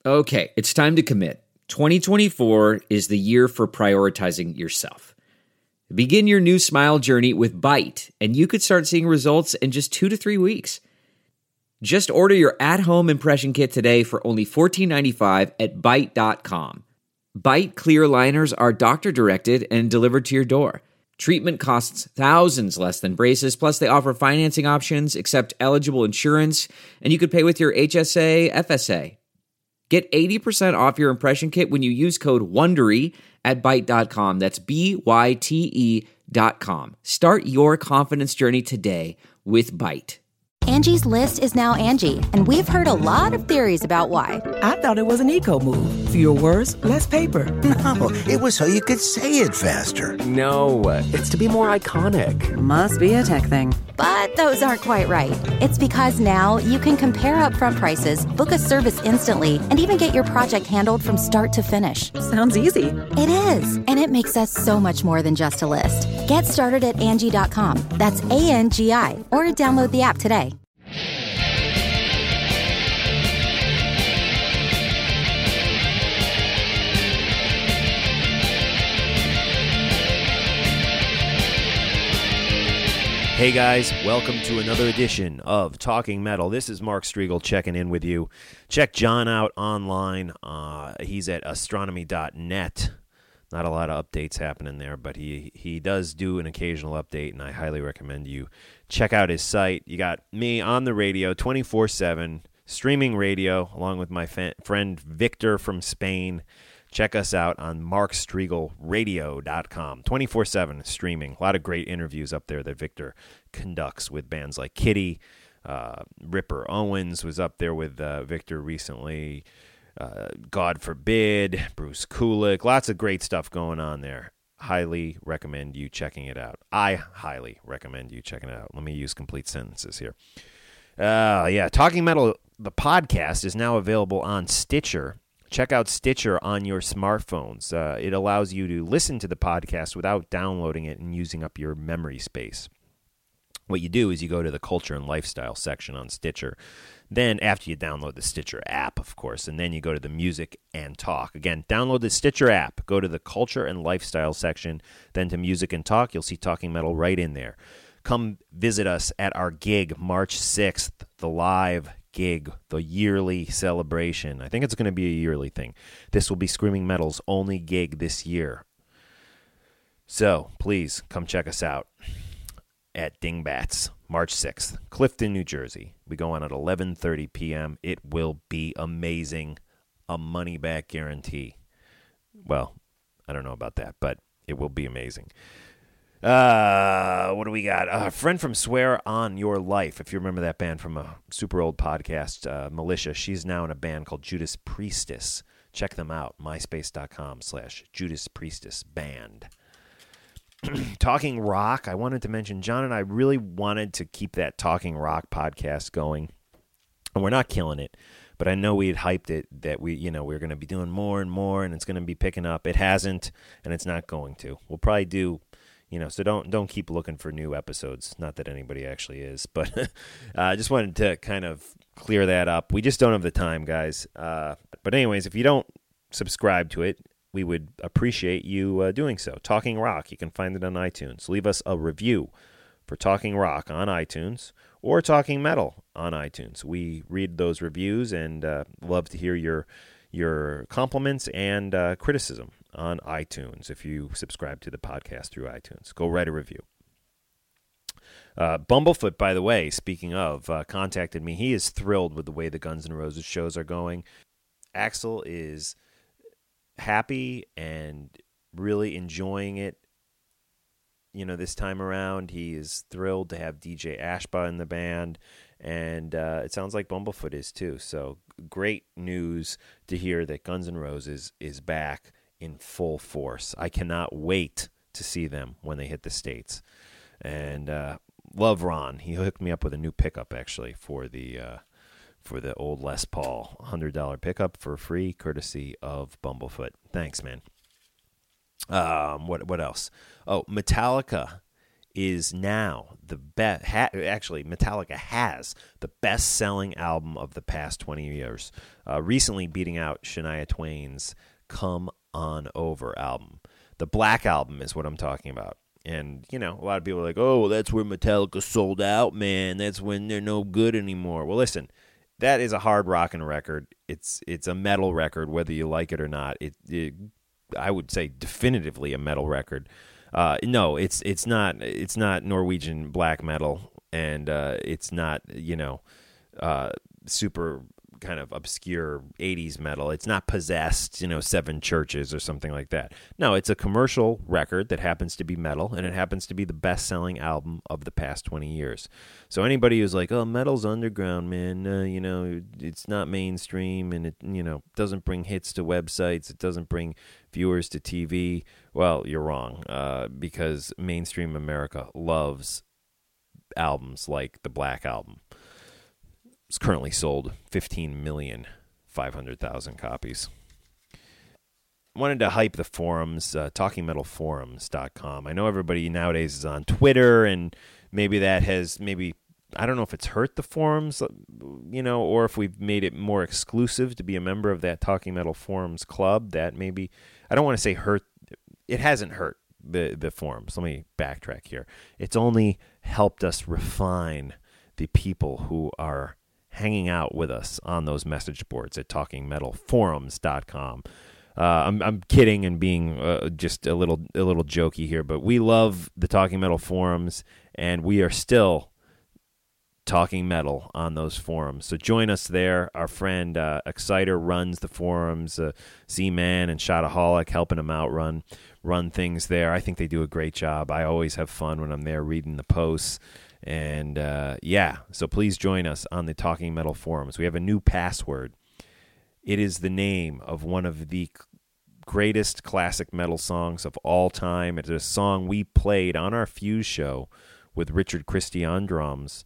Okay, it's time to commit. 2024 is the year for prioritizing yourself. Begin your new smile journey with Byte, and you could start seeing results in just 2 to 3 weeks. Just order your at-home impression kit today for only $14.95 at Byte.com. Byte clear liners are doctor-directed and delivered to your door. Treatment costs thousands less than braces, plus they offer financing options, accept eligible insurance, and you could pay with your HSA, FSA. Get 80% off your impression kit when you use code WONDERY at Byte.com. That's BYTE.com. Start your confidence journey today with Byte. Angie's List is now Angie, and we've heard a lot of theories about why. I thought it was an eco move. Fewer words, less paper. No, it was so you could say it faster. No, it's to be more iconic. Must be a tech thing. But those aren't quite right. It's because now you can compare upfront prices, book a service instantly, and even get your project handled from start to finish. Sounds easy. It is, and it makes us so much more than just a list. Get started at Angie.com. That's ANGI, or download the app today. Hey guys, welcome to another edition of Talking Metal. This is Mark Striegel checking in with you. Check John out online. He's at astronomy.net. Not a lot of updates happening there, but he does do an occasional update, and I highly recommend you check out his site. You got me on the radio 24/7, streaming radio, along with my friend Victor from Spain. Check us out on markstriegelradio.com. 24/7 streaming. A lot of great interviews up there that Victor conducts with bands like Kitty. Ripper Owens was up there with Victor recently. God Forbid, Bruce Kulick. Lots of great stuff going on there. Highly recommend you checking it out. I highly recommend you checking it out. Let me use complete sentences here. Talking Metal, the podcast, is now available on Stitcher. Check out Stitcher on your smartphones. It allows you to listen to the podcast without downloading it and using up your memory space. What you do is you go to the Culture and Lifestyle section on Stitcher. Then, after you download the Stitcher app, of course, and then you go to the Music and Talk. Again, download the Stitcher app, go to the Culture and Lifestyle section, then to Music and Talk. You'll see Talking Metal right in there. Come visit us at our gig March 6th, the live gig, the yearly celebration. I think it's going to be a yearly thing. This will be Screaming Metal's only gig this year. So, please, come check us out at Dingbats, March 6th, Clifton, New Jersey. We go on at 11:30 p.m. It will be amazing. A money-back guarantee. Well, I don't know about that, but it will be amazing. What do we got? A friend from Swear on Your Life. If you remember that band from a super old podcast, Militia, she's now in a band called Judas Priestess. Check them out, myspace.com/Judas Priestess Band. Talking Rock, I wanted to mention, John and I really wanted to keep that Talking Rock podcast going, and we're not killing it, but I know we had hyped it that we're going to be doing more and more, and it's going to be picking up. It hasn't, and it's not going to. We'll probably do, so don't keep looking for new episodes. Not that anybody actually is, but I just wanted to kind of clear that up. We just don't have the time, guys. But anyways, if you don't subscribe to it, we would appreciate you doing so. Talking Rock, you can find it on iTunes. Leave us a review for Talking Rock on iTunes or Talking Metal on iTunes. We read those reviews and love to hear your compliments and criticism on iTunes. If you subscribe to the podcast through iTunes, go write a review. Bumblefoot, by the way, speaking of, contacted me. He is thrilled with the way the Guns N' Roses shows are going. Axl is happy and really enjoying it. This time around, he is thrilled to have DJ Ashba in the band, and it sounds like Bumblefoot is too. So great news to hear that Guns N' Roses is back in full force. I cannot wait to see them when they hit the States. And love Ron. He hooked me up with a new pickup, actually, for the old Les Paul. $100 pickup for free, courtesy of Bumblefoot. Thanks, man. What else? Oh, Metallica is now the best. Actually, Metallica has the best-selling album of the past 20 years, recently beating out Shania Twain's "Come On Over" album. The Black Album is what I'm talking about. And, a lot of people are like, oh, well, that's where Metallica sold out, man. That's when they're no good anymore. Well, listen, that is a hard rockin' record. It's a metal record, whether you like it or not. I would say definitively a metal record. No, it's not Norwegian black metal, and it's not super kind of obscure 80s metal. It's not Possessed, Seven Churches or something like that. No, it's a commercial record that happens to be metal, and it happens to be the best-selling album of the past 20 years. So anybody who's like, oh, metal's underground, man, it's not mainstream, and it, doesn't bring hits to websites, it doesn't bring viewers to TV, well, you're wrong, because mainstream America loves albums like the Black Album. It's currently sold 15,500,000 copies. Wanted to hype the forums, TalkingMetalForums.com. I know everybody nowadays is on Twitter, and maybe that has I don't know if it's hurt the forums, or if we've made it more exclusive to be a member of that Talking Metal Forums club. That maybe, I don't want to say hurt. It hasn't hurt the forums. Let me backtrack here. It's only helped us refine the people who are hanging out with us on those message boards at TalkingMetalForums.com. I'm kidding and being just a little jokey here, but we love the Talking Metal forums, and we are still talking metal on those forums. So join us there. Our friend Exciter runs the forums. Z-Man and Shotaholic helping him out run things there. I think they do a great job. I always have fun when I'm there reading the posts. And so please join us on the Talking Metal forums. We have a new password. It is the name of one of the greatest classic metal songs of all time. It's a song we played on our Fuse show with Richard Christie on drums,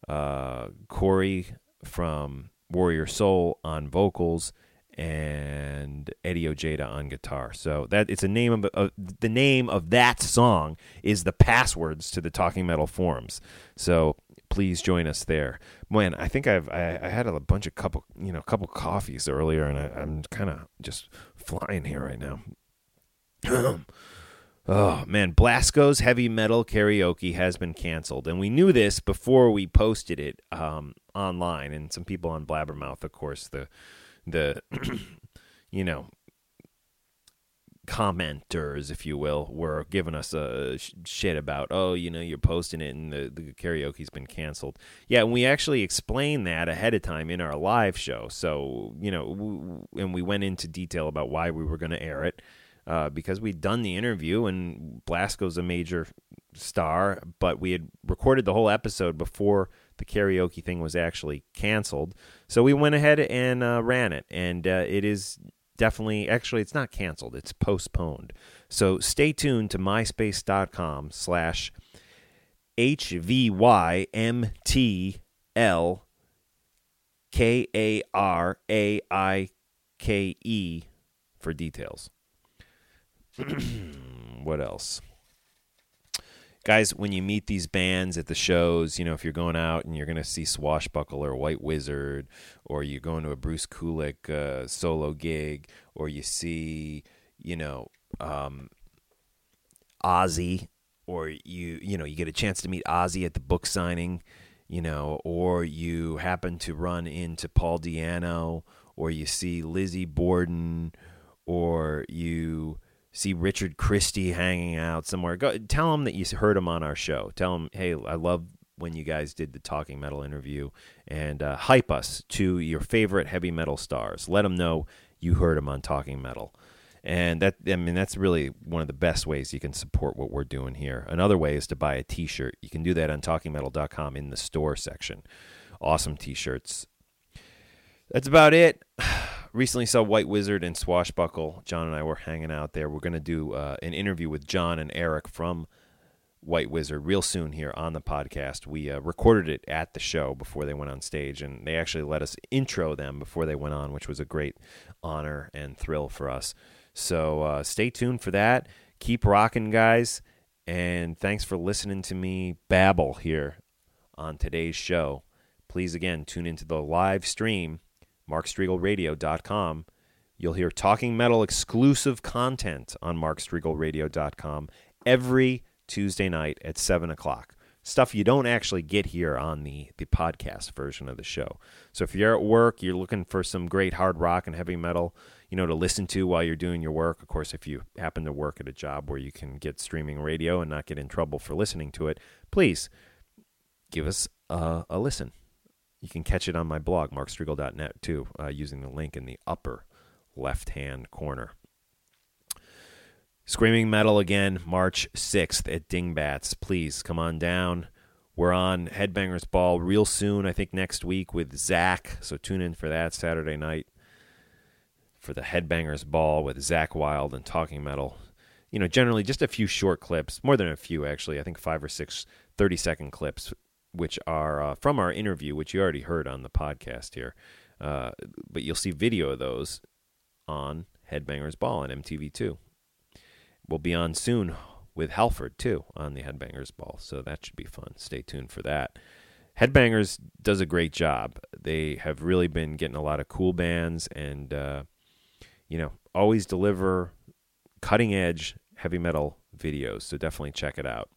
Corey from Warrior Soul on vocals, and Eddie Ojeda on guitar. So that it's a name of the name of that song is the passwords to the Talking Metal forums. So please join us there. Man, I think I had a bunch of couple coffees earlier, and I'm kind of just flying here right now. Oh man, Blasco's Heavy Metal Karaoke has been canceled, and we knew this before we posted it online. And some people on Blabbermouth, of course, the commenters, if you will, were giving us a shit about, you're posting it and the karaoke's been canceled. Yeah, and we actually explained that ahead of time in our live show. So, and we went into detail about why we were going to air it, because we'd done the interview, and Blasco's a major star, but we had recorded the whole episode before the karaoke thing was actually canceled. So we went ahead and ran it, and it is definitely, actually, it's not canceled, it's postponed. So stay tuned to MySpace.com/HVYMTLKARAIKE for details. What else? Guys, when you meet these bands at the shows, if you're going out and you're going to see Swashbuckler or White Wizard, or you're going to a Bruce Kulick solo gig, or you see, Ozzy, or you get a chance to meet Ozzy at the book signing, or you happen to run into Paul Di'Anno, or you see Lizzie Borden, or you see Richard Christie hanging out somewhere. Go tell them that you heard him on our show. Tell them, hey, I love when you guys did the Talking Metal interview, and hype us to your favorite heavy metal stars. Let them know you heard them on Talking Metal. And that's really one of the best ways you can support what we're doing here. Another way is to buy a t-shirt. You can do that on TalkingMetal.com in the store section. Awesome t-shirts. That's about it. Recently saw White Wizard and Swashbuckle. John and I were hanging out there. We're going to do an interview with John and Eric from White Wizard real soon here on the podcast. We recorded it at the show before they went on stage, and they actually let us intro them before they went on, which was a great honor and thrill for us. So stay tuned for that. Keep rocking, guys, And thanks for listening to me babble here on today's show. Please, again, tune into the live stream, markstriegelradio.com. You'll hear Talking Metal exclusive content on markstriegelradio.com every Tuesday night at 7 o'clock. Stuff you don't actually get here on the podcast version of the show. So if you're at work, you're looking for some great hard rock and heavy metal, to listen to while you're doing your work. Of course, if you happen to work at a job where you can get streaming radio and not get in trouble for listening to it, please give us a listen. You can catch it on my blog, markstriegel.net, too, using the link in the upper left-hand corner. Screaming Metal again, March 6th at Dingbats. Please come on down. We're on Headbangers Ball real soon, I think next week with Zach. So tune in for that Saturday night for the Headbangers Ball with Zach Wild and Talking Metal. Generally just a few short clips, more than a few actually. I think 5 or 6 30-second clips, which are from our interview, which you already heard on the podcast here. But you'll see video of those on Headbangers Ball on MTV2. We'll be on soon with Halford, too, on the Headbangers Ball, so that should be fun. Stay tuned for that. Headbangers does a great job. They have really been getting a lot of cool bands and, always deliver cutting-edge heavy metal videos, so definitely check it out.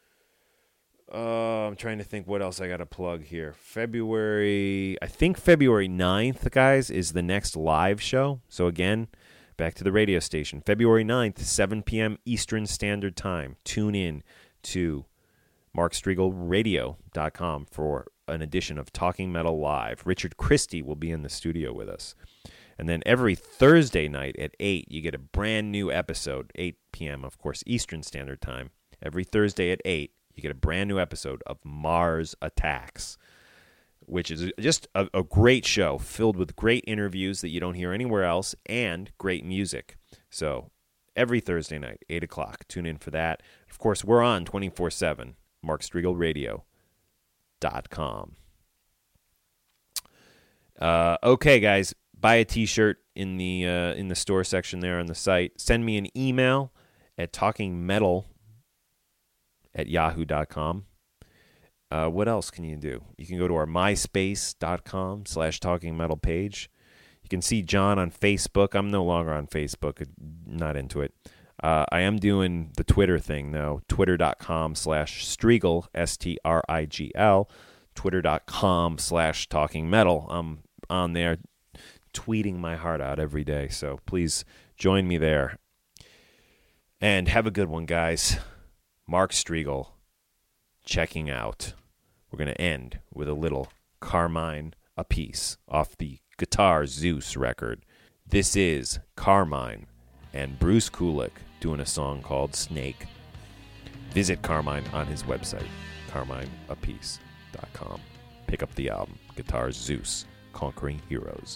I'm trying to think what else I got to plug here. February 9th, guys, is the next live show. So again, back to the radio station. February 9th, 7 p.m. Eastern Standard Time. Tune in to markstriegelradio.com for an edition of Talking Metal Live. Richard Christie will be in the studio with us. And then every Thursday night at 8, you get a brand new episode, 8 p.m., of course, Eastern Standard Time. Every Thursday at 8, you get a brand new episode of Mars Attacks, which is just a great show filled with great interviews that you don't hear anywhere else and great music. So every Thursday night, 8 o'clock, tune in for that. Of course, we're on 24/7, markstriegelradio.com. Okay, guys, buy a T-shirt in the store section there on the site. Send me an email at talkingmetal@yahoo.com. What else can you do? You can go to our myspace.com/talkingmetal page. You can see John on Facebook. I'm no longer on Facebook. Not into it. I am doing the Twitter thing, though. Twitter.com/Striegel, STRIGL. Twitter.com/talkingmetal. I'm on there tweeting my heart out every day. So please join me there. And have a good one, guys. Mark Striegel checking out. We're going to end with a little Carmine Appice off the Guitar Zeus record. This is Carmine and Bruce Kulick doing a song called Snake. Visit Carmine on his website, carmineappice.com. Pick up the album, Guitar Zeus, Conquering Heroes.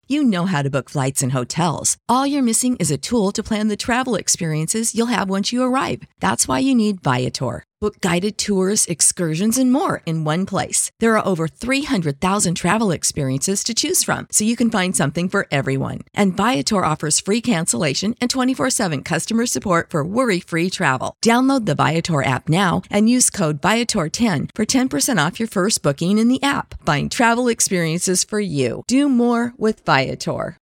You know how to book flights and hotels. All you're missing is a tool to plan the travel experiences you'll have once you arrive. That's why you need Viator. Book guided tours, excursions, and more in one place. There are over 300,000 travel experiences to choose from, so you can find something for everyone. And Viator offers free cancellation and 24/7 customer support for worry-free travel. Download the Viator app now and use code Viator10 for 10% off your first booking in the app. Find travel experiences for you. Do more with Viator.